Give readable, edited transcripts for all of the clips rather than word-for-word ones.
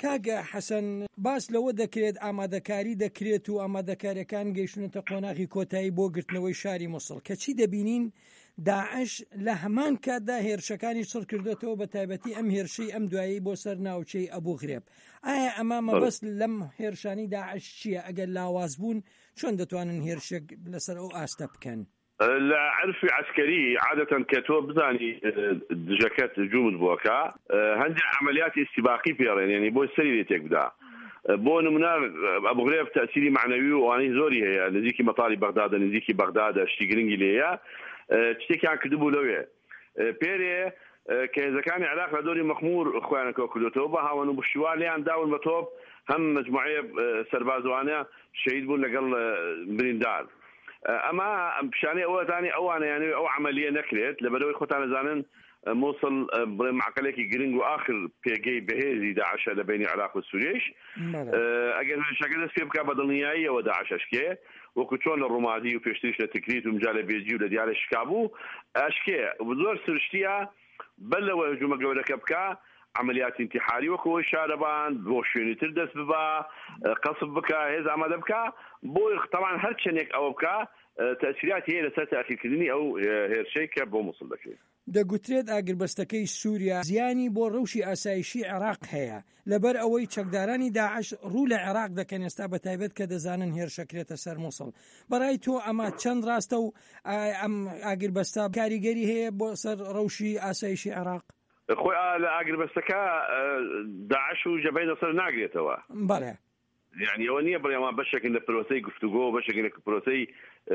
کاگە حەسەن باس لەوە دەکرێت ئامادەکاری دەکرێت و ئامادەکاریەکان گەیشتونەتە قۆناغی کۆتایی بۆ گرتنەوەی شاری مووسڵ کە چی دەبینین داعش لە هەمان کاتدا هێرشەکانی سڕ کردێتەوە بە تایبەتی ئەم هێرشەی ئەم دوایی بۆ سەر ناوچەی ئەبوو غرێب. ئایا ئەمە مەبەست لەم هێرشانی داعش چییە؟ ئەگەر لاواز بوون چۆن دەتوانن هێرشێک لەسەر ئەو ئاستە بکەن؟ لا عرفي عسكري عادة كتو بزاني دجاكات جومد بوكا هندي عمليات استباقي فيرين يعني بو السري تكبدا بو نمنا ابو غريب تاثيري معنوي واني زوري هي نزيكي مطاري بغداد نزيكي بغداد اشتيغرينجي ليا تشتكي عن كدبو لويه بيري كاذا كان علاقه دوري مخمور اخوانا كوكلوتوبا هاونو بشوار لي عن داول مطوب هم مجموعيه سربازوانا شهيد بون لقل بريندار اما بشاني او ثاني او انا يعني او عمليه نكرت لبدوي خوتانا زانن موصل معقلك جرينجو اخر بيجي بهذه داعش بين العراق والسوريش اجل شكل سيبكا بدلنيايه وداعش اشكي وكتون الرمادي وفيشتيش لتكريت ومجال بيجي وديال الشكابو اشكي وبدور سرشتيا بلوا هجوم قبل كبكا عمليات انتحاري وكو شاربان بوشيني تردس ببا قصف بكا هذا عمل بكا بو طبعا هر شنيك او بكا تاثيرات هي لسات اخي كدني او هيرشيكا بو موصل لك دەگوترێت ئاگربەستەکەی سووریا زیانی بۆ ڕەوشی ئاسایشی عێراق هەیە لەبەر ئەوەی چەکدارانی داعش ڕوو لە عێراق دەکەن ئێستا بە تایبەت کە دەزانن هێرشەکرێتە سەر مووسڵ. بەڕای تۆ ئەمە چەند ڕاستە و ئەم ئاگربەستە کاریگەری هەیە بۆ سەر ڕەوشی ئاسایشی عێراق؟ خوي ئاگربەستەکە داعش و جەبهەی نەسر ناگرێتەوە. بەڵێ يعني اونيه بريما بشكل لبروسي گفتگو بشكل لبروسي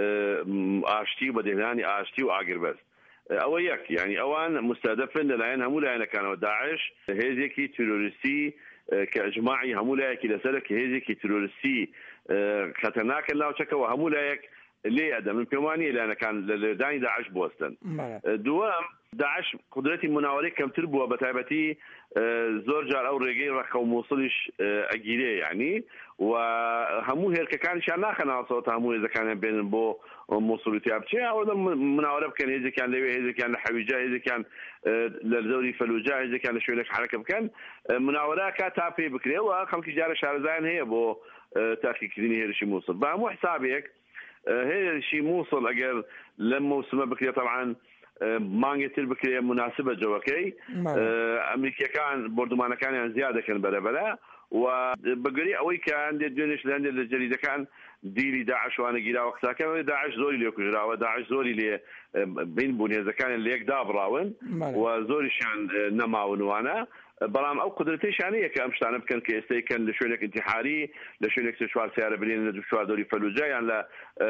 اشتي بدهلاني اشتي واقربس او يك يعني اوان مستهدفين للعين همولا كانوا داعش هيزيكي تيرورستي كاجماعي همولا لسلك هيزيكي تيرورستي خطرناك الله وشكوا همولا ليه ادم من بيواني لان كان لداني داعش بوستن دوام داعش قدرتي مناوري كم تربوا بتايبتي زور جار او ريجي رقم موصلش اجيليه يعني وهمو هيك كان شان خنا صوت همو اذا كان بين بو موصلتي ابشي او مناوره كان اذا كان لوي اذا كان حويجه اذا كان للزوري فلوجه اذا كان شوي لك حركه كان مناوره كتابي بكري وخمك جار شارزان هي بو تاخي كدني هي شي موصل بقى حسابك هي شي موصل اجل لما وسمه بكري طبعا مانجت البكريه مناسبه جوكي امريكا كان بردمان كان يعني زياده كان بلا وبقري اوي كان دينش لاند الجريده كان ديلي داعش وانا جيلا وقتها كان داعش زوري ليكو جرا وداعش زوري لي بين بني اذا كان اللي يقدر براون وزوري شان نماون وانا برام او قدرتي شانيه كامشتان كان كيستي كان لشويلك انتحاري لشويلك سشوار سياره بلين لشوار دوري فلوجا يعني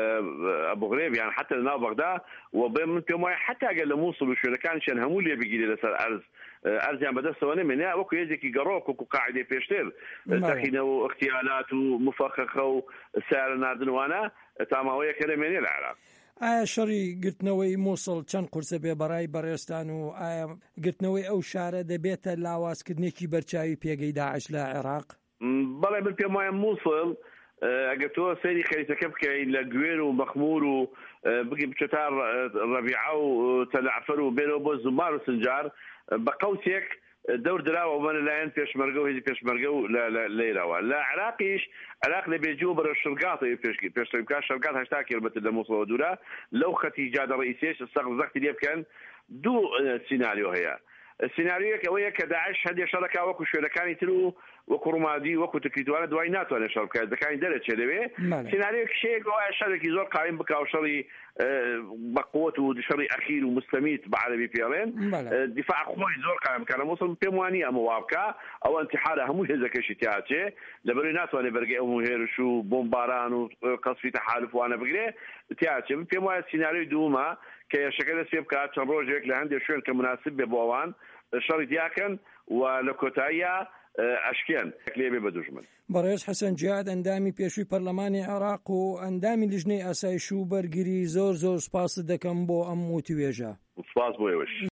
ابو غريب يعني حتى لنا بغداد وبين كما حتى قال موصل شو كان شان همولي بيجي لسر ارز يعني بدأ سواني منها وكو يجيكي قروك وكو قاعدة بيشتر تخينه اغتيالات ومفخخة وسعر ناردن وانا تاماوية كريميني العراق. ئایا شەڕی گرتنەوەی مووسڵ چەند قورسە بێ بەڕای بەڕێستان و ئایا گرتنەوەی ئەو شارە دەبێتە لاوازکردنێکی بەرچاوی پێگەی داعش لە عێراق؟ بەڵێ من پێم وایە مووسڵ ئەگەر تۆ سەیری خەریتەکە بکەین لە گوێر و مەخمور و بگی بچێتە ڕەبیعە و تەلعفەر و بێنەوە بۆ زمار و سنجار بە قەوسێک دور دراوة ومن الآن فيش مرجو هذي فيش مرجو لا ليلة لا عراقيش عراق لبيجوا برا الشرقات فيش كان الشرقات هشتاكي مثل الموصل ودولا لو ختي جاد رئيسيش الصقر زقت اللي كان دو سيناريو هي السيناريو كويه كداعش هذه شركه وكو شركاني تلو وكو رمادي وكو تكريتوانا دويناتو انا شركه اذا كان درت شدوي سيناريو شيء هو شركه زور قايم بك او شري بقوته شري اخير ومستميت بعربي بيرين دفاع خوي زور قايم كان موصل بيموانيه موافقه او انتحاره هم هذا كشتياتي لبريناتو انا برجع هير شو بومباران وقصف تحالف وانا بقري تياتي بيموانيه سيناريو دوما كي شكل سيبكا تنروجك لعندي شو كمناسب بوان شري دياكن ولكوتايا اشكان كليبي بدوجمن بەڕێز حەسەن جیاد ئەندامی پێشووی پەرلەمانی عێراق و ئەندامی لیژنەی ئاسایش و بەرگری زۆر سپاس دەکەم بۆ ئەم وتوێژە. سپاس بۆ ئێوەش.